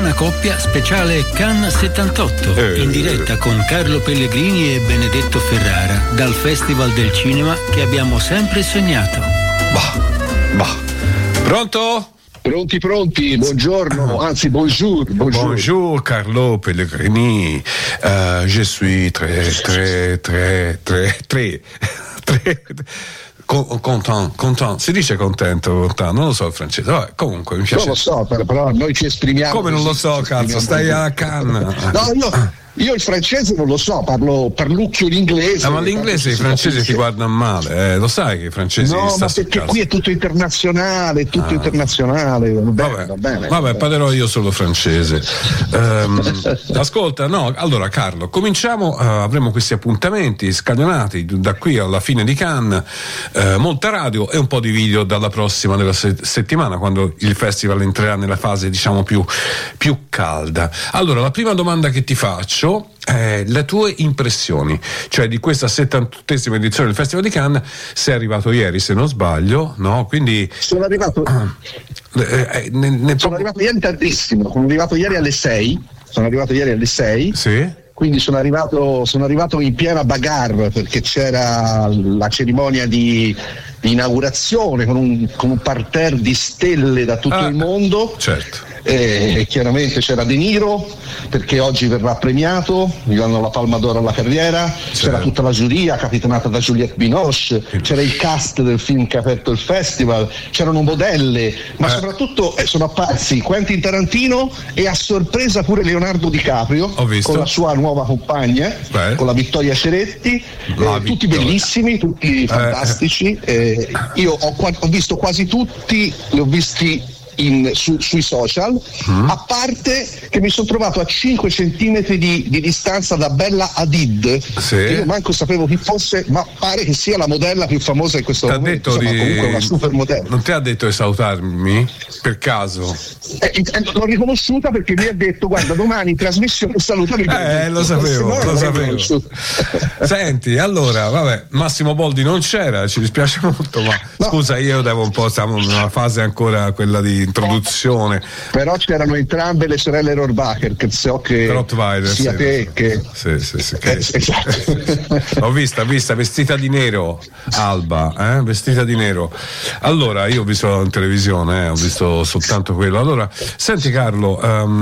Buona coppia speciale Cannes 78, in diretta con Carlo Pellegrini e Benedetto Ferrara dal Festival del Cinema che abbiamo sempre sognato. Bah. Pronto? Pronti, buongiorno, anzi bonjour. Bonjour Carlo Pellegrini, je suis très content, si dice contento, non lo so il francese, vabbè, comunque mi piace. Non lo so, però noi ci esprimiamo. Come non lo so, cazzo, stai a Cannes. No, io il francese non lo so, parlucchio l'inglese. Ma l'inglese i francesi ti guardano male, lo sai che i francesi no, ma perché qui è tutto internazionale, va bene. Vabbè, parlerò io solo francese. Ascolta, allora Carlo, cominciamo, avremo questi appuntamenti scaglionati da qui alla fine di Cannes, molta radio e un po' di video dalla prossima della settimana, quando il festival entrerà nella fase diciamo più calda. Allora, la prima domanda che ti faccio le tue impressioni, cioè di questa 78esima edizione del Festival di Cannes. Sei arrivato ieri, se non sbaglio, no? Quindi sono arrivato ieri tardissimo, sono arrivato ieri alle 6. Sì. Quindi sono arrivato in piena bagarre, perché c'era la cerimonia di inaugurazione con un parterre di stelle da tutto il mondo. Certo. E chiaramente c'era De Niro, perché oggi verrà premiato, gli danno la Palma d'Oro alla carriera. Certo. C'era tutta la giuria capitanata da Juliette Binoche, c'era il cast del film che ha aperto il festival, c'erano modelle, ma soprattutto sono apparsi Quentin Tarantino e a sorpresa pure Leonardo DiCaprio con la sua nuova compagna, con la Vittoria Ceretti, tutti bellissimi, tutti fantastici. Io ho visto quasi tutti, li ho visti sui social, a parte che mi sono trovato a 5 centimetri di distanza da Bella Hadid, che io manco sapevo chi fosse, ma pare che sia la modella più famosa in questo momento, comunque una super modella. Non ti ha detto di salutarmi per caso? L'ho riconosciuta perché mi ha detto: guarda, domani in trasmissione salutami. Lo sapevo. Senti, allora, vabbè, Massimo Boldi non c'era, ci dispiace molto, ma scusa, io devo un po', siamo in una fase ancora quella di introduzione. Però c'erano entrambe le sorelle Rohrwacher, che so che Rottweiler, sia te che esatto. L'ho vista vestita di nero, Alba, vestita di nero. Allora, io ho visto in televisione, ho visto soltanto quello. Allora, senti Carlo,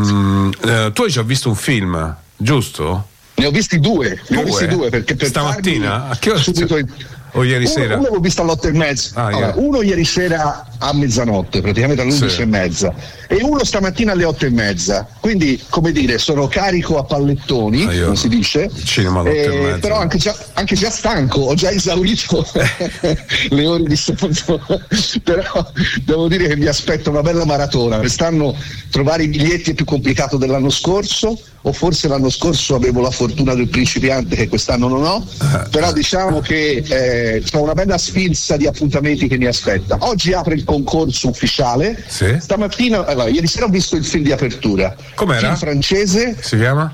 tu hai già visto un film, giusto? Ne ho visti due perché per stamattina? A che ora? Subito o ieri sera? Uno l'avevo visto all'8:30. Uno ieri sera a mezzanotte, praticamente alle 11:30, e uno stamattina alle 8:30. Quindi, come dire, sono carico a pallettoni, come si dice. Cinema alle 8:30. Però anche già stanco, ho già esaurito le ore di sonno. Però devo dire che mi aspetta una bella maratona. Quest'anno trovare i biglietti è più complicato dell'anno scorso, o forse l'anno scorso avevo la fortuna del principiante che quest'anno non ho, però diciamo che c'è una bella sfilza di appuntamenti che mi aspetta. Oggi apre il concorso ufficiale. Stamattina, ieri sera ho visto il film di apertura. Com'era? Film francese. Si chiama?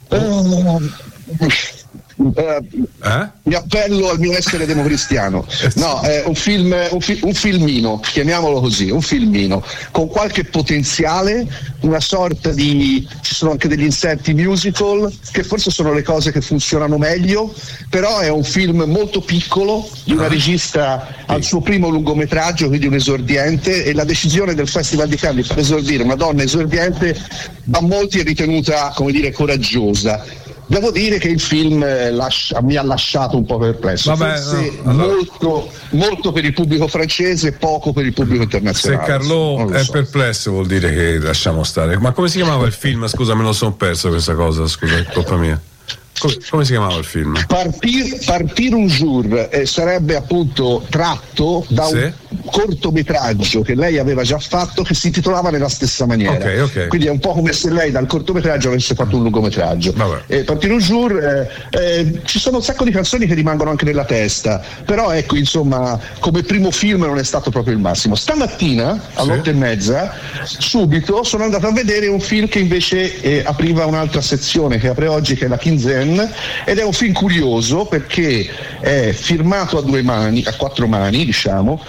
Mi appello al mio essere democristiano. No, è un filmino, chiamiamolo così, un filmino con qualche potenziale, una sorta di, ci sono anche degli inserti musical che forse sono le cose che funzionano meglio, però è un film molto piccolo di una regista al suo primo lungometraggio, quindi un esordiente, e la decisione del Festival di Cannes di far esordire una donna esordiente da molti è ritenuta, come dire, coraggiosa. Devo dire che il film mi ha lasciato un po' perplesso. Molto per il pubblico francese, poco per il pubblico internazionale. Se Carlo è perplesso vuol dire che lasciamo stare. Ma come si chiamava il film? Scusa, me lo sono perso questa cosa, scusa, è colpa mia. Come si chiamava il film? Partir un jour, sarebbe appunto tratto da un cortometraggio che lei aveva già fatto, che si intitolava nella stessa maniera. Okay. Quindi è un po' come se lei dal cortometraggio avesse fatto un lungometraggio. Partir un jour, ci sono un sacco di canzoni che rimangono anche nella testa, però ecco, insomma, come primo film non è stato proprio il massimo. Stamattina all'8:30 subito sono andato a vedere un film che invece apriva un'altra sezione, che apre oggi, che è la quinzena, ed è un film curioso perché è firmato a 2 mani, a 4 mani, diciamo, da un regista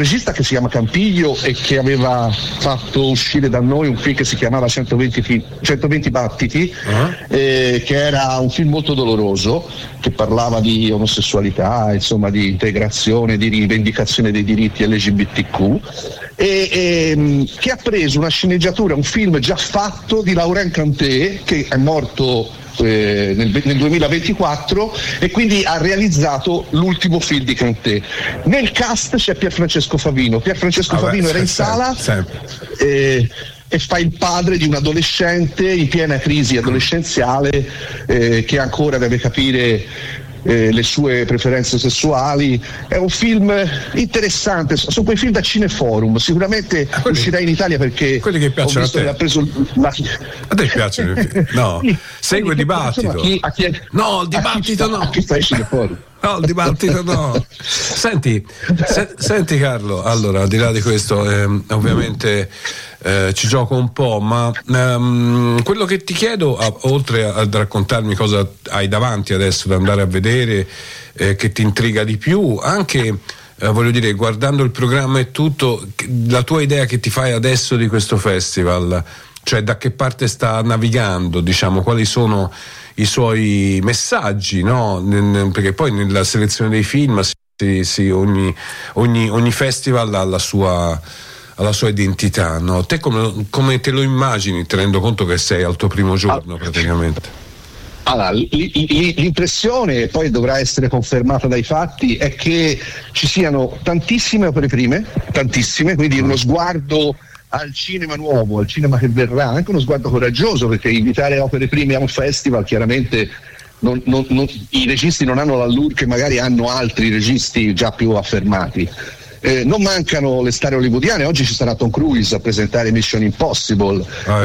regista che si chiama Campiglio e che aveva fatto uscire da noi un film che si chiamava 120 battiti, che era un film molto doloroso, che parlava di omosessualità, insomma di integrazione, di rivendicazione dei diritti LGBTQ, e che ha preso una sceneggiatura, un film già fatto di Laurent Canté, che è morto nel 2024, e quindi ha realizzato l'ultimo film di Canté. Nel cast c'è Pierfrancesco Favino. Favino era in sala e fa il padre di un adolescente in piena crisi adolescenziale, che ancora deve capire le sue preferenze sessuali. È un film interessante, sono quei film da Cineforum, sicuramente uscirà in Italia, perché quelli che piacciono ho visto a te. Che ha preso a te piacciono? No, segue il dibattito. No, il dibattito no. A chi fai Cineforum? No, il dibattito no. Senti Carlo, allora al di là di questo, ovviamente ci gioco un po', ma quello che ti chiedo, oltre a raccontarmi cosa hai davanti adesso da andare a vedere, che ti intriga di più, anche voglio dire, guardando il programma e tutto, la tua idea che ti fai adesso di questo festival, cioè da che parte sta navigando, diciamo, quali sono i suoi messaggi, no? Perché poi nella selezione dei film ogni festival ha la sua identità, no? Te come te lo immagini, tenendo conto che sei al tuo primo giorno praticamente? Allora, l'impressione, poi dovrà essere confermata dai fatti, è che ci siano tantissime opere prime, quindi uno sguardo al cinema nuovo, al cinema che verrà, anche uno sguardo coraggioso, perché invitare opere prime a un festival, chiaramente i registi non hanno l'allure che magari hanno altri registi già più affermati. Non mancano le star hollywoodiane. Oggi ci sarà Tom Cruise a presentare Mission Impossible.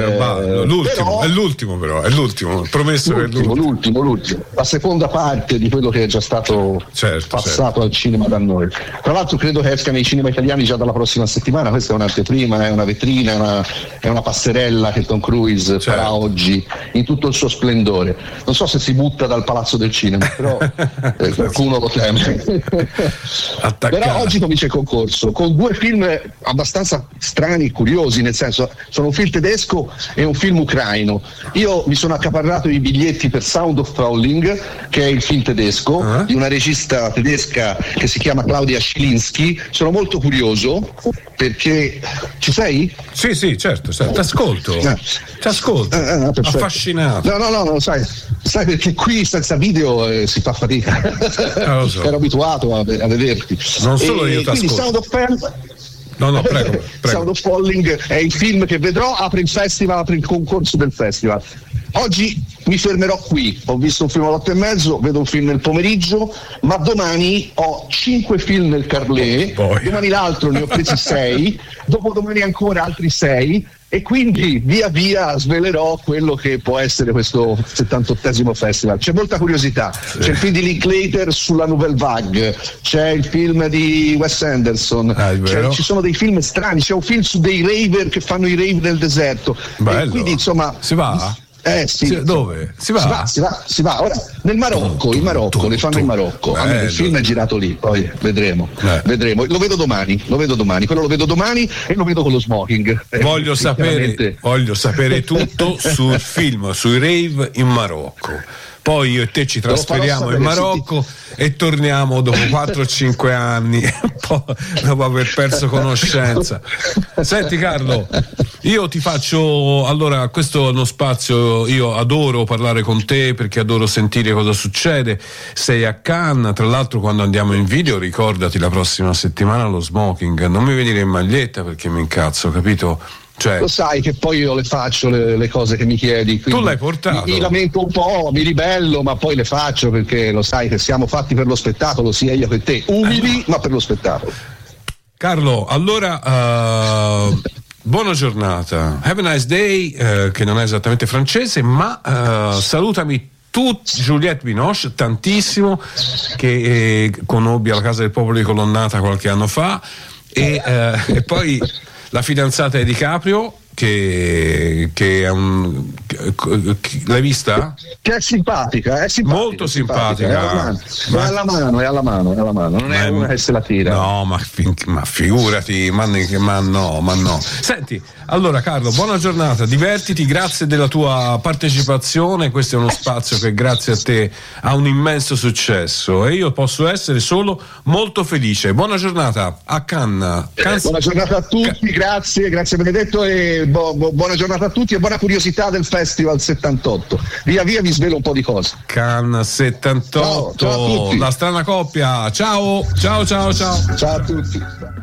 L'ultimo, promesso che è l'ultimo, la seconda parte di quello che è già stato passato al cinema da noi. Tra l'altro credo che esca nei cinema italiani già dalla prossima settimana. Questa è un'anteprima, è una vetrina, è una passerella che Tom Cruise farà oggi in tutto il suo splendore. Non so se si butta dal palazzo del cinema, però qualcuno lo teme. Però oggi comincia il concorso con due film abbastanza strani e curiosi, nel senso, sono un film tedesco e un film ucraino. Io mi sono accaparrato i biglietti per Sound of Falling, che è il film tedesco di una regista tedesca che si chiama Claudia Schilinski. Sono molto curioso perché ci sei? Sì, certo, ti ascolto. Affascinato. No, sai perché qui senza video si fa fatica. Lo so. Ero abituato a vederti. Non solo io ti ascolto. Sound of Falling. No, prego. Sound of Falling è il film che vedrò, apre il concorso del festival. Oggi mi fermerò qui, ho visto un film alle 8:30, vedo un film nel pomeriggio, ma domani ho 5 film nel Carlet, domani l'altro ne ho presi 6, dopodomani ancora altri 6, e quindi via via svelerò quello che può essere questo 78esimo festival. C'è molta curiosità, c'è il film di Linklater sulla Nouvelle Vague, c'è il film di Wes Anderson, ci sono dei film strani, c'è un film su dei raver che fanno i rave nel deserto. Bello. E quindi insomma si va? Sì. Dove? Si va? Ora nel Marocco, le fanno in Marocco. Il film è girato lì, poi vedremo. Lo vedo domani, quello lo vedo domani e lo vedo con lo smoking. Voglio sapere tutto sul film, sui rave in Marocco. Poi io e te ci trasferiamo in Marocco e torniamo dopo 4-5 anni dopo aver perso conoscenza. Senti Carlo, io ti faccio, allora, questo è uno spazio, io adoro parlare con te perché adoro sentire cosa succede. Sei a Cannes, tra l'altro quando andiamo in video ricordati la prossima settimana lo smoking, non mi venire in maglietta perché mi incazzo, capito? Cioè, lo sai che poi io le faccio le cose che mi chiedi, tu l'hai portato, mi lamento un po', mi ribello, ma poi le faccio perché lo sai che siamo fatti per lo spettacolo, sia io che te, umili ma per lo spettacolo. Carlo, allora buona giornata, have a nice day, che non è esattamente francese, ma salutami tu Juliette Binoche tantissimo, che conobbi alla Casa del Popolo di Colonnata qualche anno fa, e poi la fidanzata è Di Caprio, che è l'hai vista? Che è simpatica, molto simpatica. È alla mano, non è una che se la tira. No, ma figurati, ma no. Senti, allora Carlo, buona giornata, divertiti, grazie della tua partecipazione, questo è uno spazio che grazie a te ha un immenso successo e io posso essere solo molto felice. Buona giornata a Cannes. Buona giornata a tutti, grazie Benedetto, e buona giornata a tutti e buona curiosità del Festival 78. Via vi svelo un po' di cose. Cannes 78, ciao a tutti. La strana coppia, ciao a tutti.